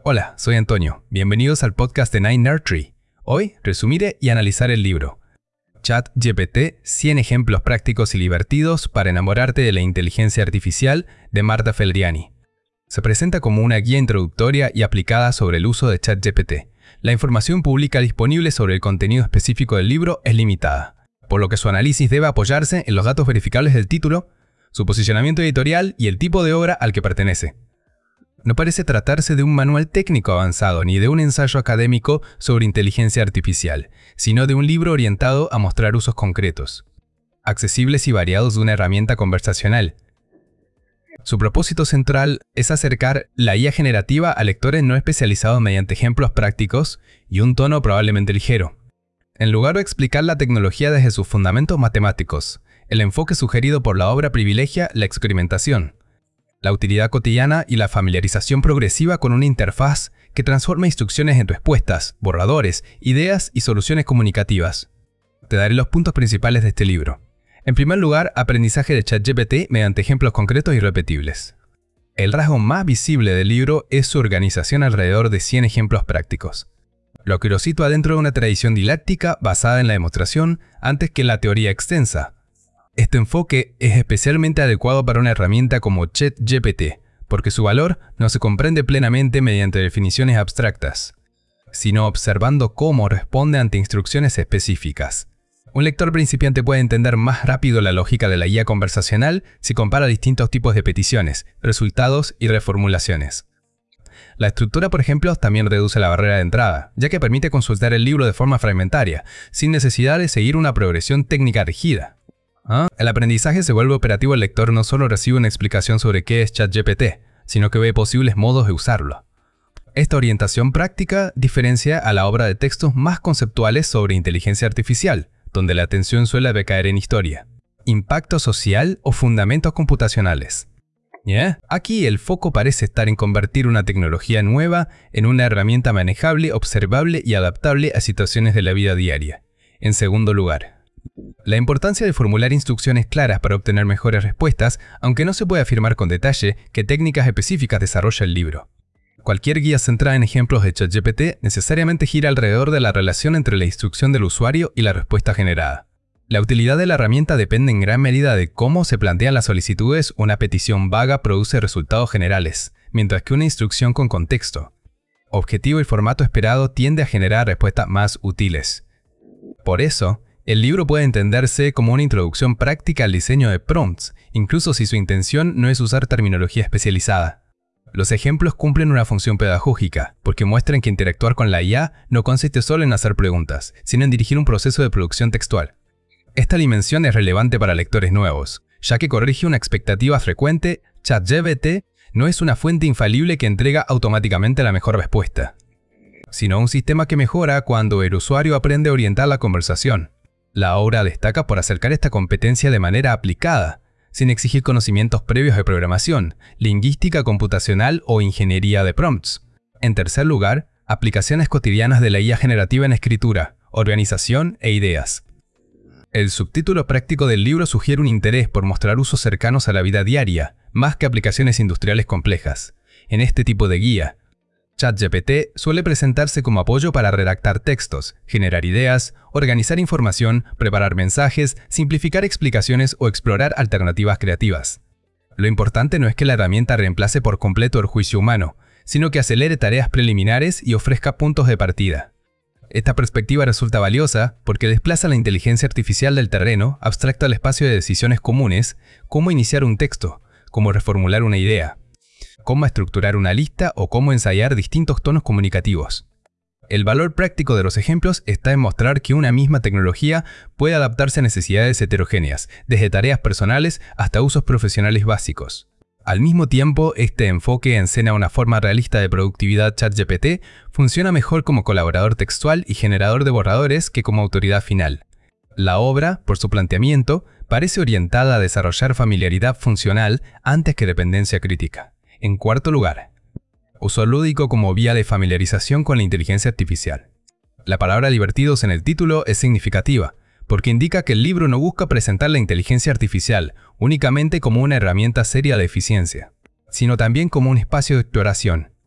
Hola, soy Antonio. Bienvenidos al podcast de 9Nerdtree. Hoy resumiré y analizar el libro ChatGPT, 100 ejemplos prácticos y divertidos para enamorarte de la inteligencia artificial, de Marta Felriani. Se presenta como una guía introductoria y aplicada sobre el uso de ChatGPT. La información pública disponible sobre el contenido específico del libro es limitada, por lo que su análisis debe apoyarse en los datos verificables del título, su posicionamiento editorial y el tipo de obra al que pertenece. No parece tratarse de un manual técnico avanzado ni de un ensayo académico sobre inteligencia artificial, sino de un libro orientado a mostrar usos concretos, accesibles y variados de una herramienta conversacional. Su propósito central es acercar la IA generativa a lectores no especializados mediante ejemplos prácticos y un tono probablemente ligero. En lugar de explicar la tecnología desde sus fundamentos matemáticos, el enfoque sugerido por la obra privilegia la experimentación, la utilidad cotidiana y la familiarización progresiva con una interfaz que transforma instrucciones en respuestas, borradores, ideas y soluciones comunicativas. Te daré los puntos principales de este libro. En primer lugar, aprendizaje de ChatGPT mediante ejemplos concretos y repetibles. El rasgo más visible del libro es su organización alrededor de 100 ejemplos prácticos, lo que lo sitúa dentro de una tradición didáctica basada en la demostración antes que en la teoría extensa. Este enfoque es especialmente adecuado para una herramienta como ChatGPT, porque su valor no se comprende plenamente mediante definiciones abstractas, sino observando cómo responde ante instrucciones específicas. Un lector principiante puede entender más rápido la lógica de la IA conversacional si compara distintos tipos de peticiones, resultados y reformulaciones. La estructura, por ejemplo, también reduce la barrera de entrada, ya que permite consultar el libro de forma fragmentaria, sin necesidad de seguir una progresión técnica rígida. El aprendizaje se vuelve operativo. El lector no solo recibe una explicación sobre qué es ChatGPT, sino que ve posibles modos de usarlo. Esta orientación práctica diferencia a la obra de textos más conceptuales sobre inteligencia artificial, donde la atención suele recaer en historia, impacto social o fundamentos computacionales. Aquí el foco parece estar en convertir una tecnología nueva en una herramienta manejable, observable y adaptable a situaciones de la vida diaria. En segundo lugar, la importancia de formular instrucciones claras para obtener mejores respuestas, aunque no se puede afirmar con detalle qué técnicas específicas desarrolla el libro. Cualquier guía centrada en ejemplos de ChatGPT necesariamente gira alrededor de la relación entre la instrucción del usuario y la respuesta generada. La utilidad de la herramienta depende en gran medida de cómo se plantean las solicitudes. Una petición vaga produce resultados generales, mientras que una instrucción con contexto, objetivo y formato esperado tiende a generar respuestas más útiles. Por eso, el libro puede entenderse como una introducción práctica al diseño de prompts, incluso si su intención no es usar terminología especializada. Los ejemplos cumplen una función pedagógica, porque muestran que interactuar con la IA no consiste solo en hacer preguntas, sino en dirigir un proceso de producción textual. Esta dimensión es relevante para lectores nuevos, ya que corrige una expectativa frecuente. ChatGPT no es una fuente infalible que entrega automáticamente la mejor respuesta, sino un sistema que mejora cuando el usuario aprende a orientar la conversación. La obra destaca por acercar esta competencia de manera aplicada, sin exigir conocimientos previos de programación, lingüística computacional o ingeniería de prompts. En tercer lugar, aplicaciones cotidianas de la IA generativa en escritura, organización e ideas. El subtítulo práctico del libro sugiere un interés por mostrar usos cercanos a la vida diaria, más que aplicaciones industriales complejas. En este tipo de guía, ChatGPT suele presentarse como apoyo para redactar textos, generar ideas, organizar información, preparar mensajes, simplificar explicaciones o explorar alternativas creativas. Lo importante no es que la herramienta reemplace por completo el juicio humano, sino que acelere tareas preliminares y ofrezca puntos de partida. Esta perspectiva resulta valiosa porque desplaza la inteligencia artificial del terreno abstracto al espacio de decisiones comunes, cómo iniciar un texto, cómo reformular una idea, cómo estructurar una lista o cómo ensayar distintos tonos comunicativos. El valor práctico de los ejemplos está en mostrar que una misma tecnología puede adaptarse a necesidades heterogéneas, desde tareas personales hasta usos profesionales básicos. Al mismo tiempo, este enfoque enseña una forma realista de productividad. ChatGPT funciona mejor como colaborador textual y generador de borradores que como autoridad final. La obra, por su planteamiento, parece orientada a desarrollar familiaridad funcional antes que dependencia crítica. En cuarto lugar, uso lúdico como vía de familiarización con la inteligencia artificial. La palabra divertidos en el título es significativa, porque indica que el libro no busca presentar la inteligencia artificial únicamente como una herramienta seria de eficiencia, sino también como un espacio de exploración.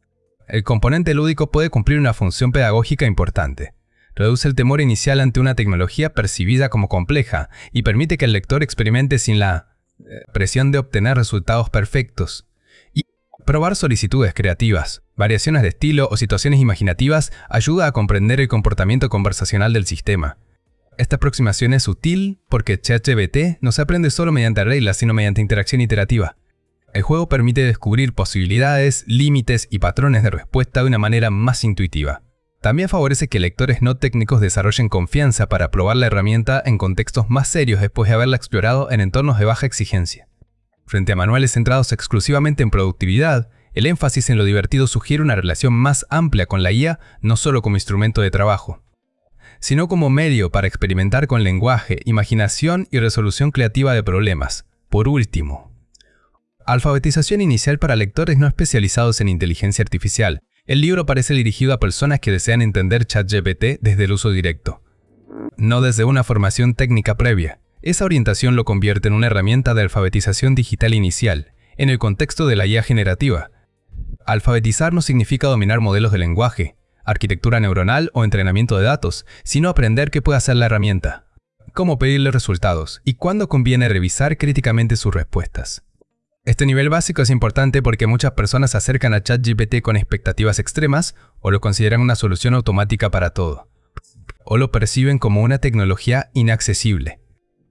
El componente lúdico puede cumplir una función pedagógica importante. Reduce el temor inicial ante una tecnología percibida como compleja y permite que el lector experimente sin la presión de obtener resultados perfectos. Y probar solicitudes creativas, variaciones de estilo o situaciones imaginativas ayuda a comprender el comportamiento conversacional del sistema. Esta aproximación es útil porque ChatGPT no se aprende solo mediante reglas, sino mediante interacción iterativa. El juego permite descubrir posibilidades, límites y patrones de respuesta de una manera más intuitiva. También favorece que lectores no técnicos desarrollen confianza para probar la herramienta en contextos más serios después de haberla explorado en entornos de baja exigencia. Frente a manuales centrados exclusivamente en productividad, el énfasis en lo divertido sugiere una relación más amplia con la IA, no solo como instrumento de trabajo, sino como medio para experimentar con lenguaje, imaginación y resolución creativa de problemas. Por último, alfabetización inicial para lectores no especializados en inteligencia artificial. El libro parece dirigido a personas que desean entender ChatGPT desde el uso directo, no desde una formación técnica previa. Esa orientación lo convierte en una herramienta de alfabetización digital inicial, en el contexto de la IA generativa. Alfabetizar no significa dominar modelos de lenguaje, arquitectura neuronal o entrenamiento de datos, sino aprender qué puede hacer la herramienta, cómo pedirle resultados y cuándo conviene revisar críticamente sus respuestas. Este nivel básico es importante porque muchas personas se acercan a ChatGPT con expectativas extremas o lo consideran una solución automática para todo, o lo perciben como una tecnología inaccesible.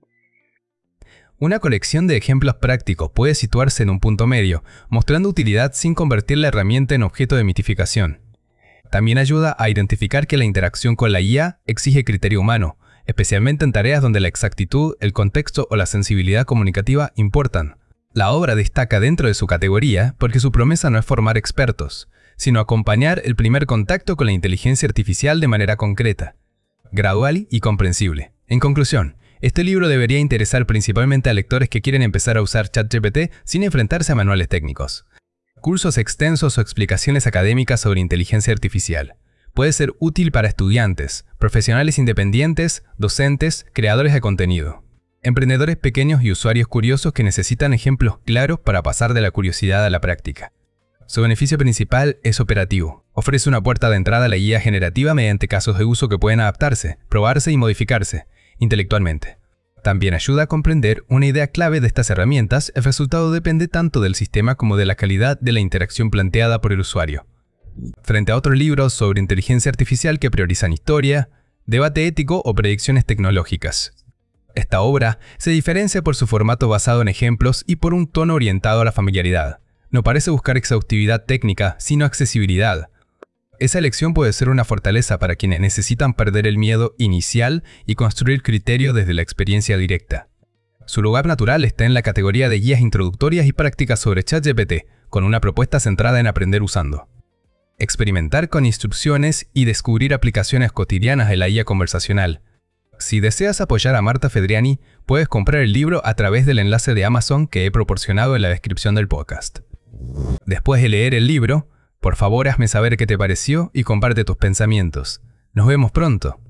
Una colección de ejemplos prácticos puede situarse en un punto medio, mostrando utilidad sin convertir la herramienta en objeto de mitificación. También ayuda a identificar que la interacción con la IA exige criterio humano, especialmente en tareas donde la exactitud, el contexto o la sensibilidad comunicativa importan. La obra destaca dentro de su categoría porque su promesa no es formar expertos, sino acompañar el primer contacto con la inteligencia artificial de manera concreta, gradual y comprensible. En conclusión, este libro debería interesar principalmente a lectores que quieren empezar a usar ChatGPT sin enfrentarse a manuales técnicos. Cursos extensos o explicaciones académicas sobre inteligencia artificial. Puede ser útil para estudiantes, profesionales independientes, docentes, creadores de contenido, emprendedores pequeños y usuarios curiosos que necesitan ejemplos claros para pasar de la curiosidad a la práctica. Su beneficio principal es operativo. Ofrece una puerta de entrada a la IA generativa mediante casos de uso que pueden adaptarse, probarse y modificarse intelectualmente. También ayuda a comprender una idea clave de estas herramientas. El resultado depende tanto del sistema como de la calidad de la interacción planteada por el usuario. Frente a otros libros sobre inteligencia artificial que priorizan historia, debate ético o predicciones tecnológicas, esta obra se diferencia por su formato basado en ejemplos y por un tono orientado a la familiaridad. No parece buscar exhaustividad técnica, sino accesibilidad. Esa elección puede ser una fortaleza para quienes necesitan perder el miedo inicial y construir criterio desde la experiencia directa. Su lugar natural está en la categoría de guías introductorias y prácticas sobre ChatGPT, con una propuesta centrada en aprender usando. Experimentar con instrucciones y descubrir aplicaciones cotidianas de la IA conversacional. Si deseas apoyar a Marta Fedriani, puedes comprar el libro a través del enlace de Amazon que he proporcionado en la descripción del podcast. Después de leer el libro, por favor hazme saber qué te pareció y comparte tus pensamientos. Nos vemos pronto.